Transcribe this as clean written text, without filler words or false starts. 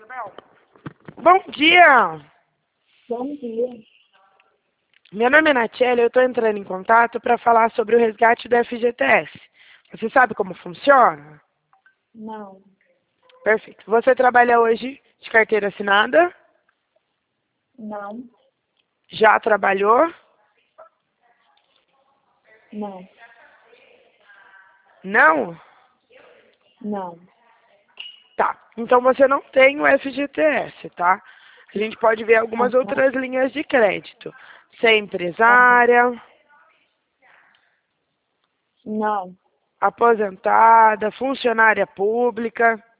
Bom dia! Bom dia. Meu nome é Natiele, eu estou entrando em contato para falar sobre o resgate do FGTS. Você sabe como funciona? Não, Perfeito. Você trabalha hoje de carteira assinada? não, Já trabalhou? não, Não? não. Tá. Então você não tem o FGTS, tá? A gente pode ver algumas Aham, outras linhas de crédito. Você é aham. empresária, Não, aposentada, funcionária pública.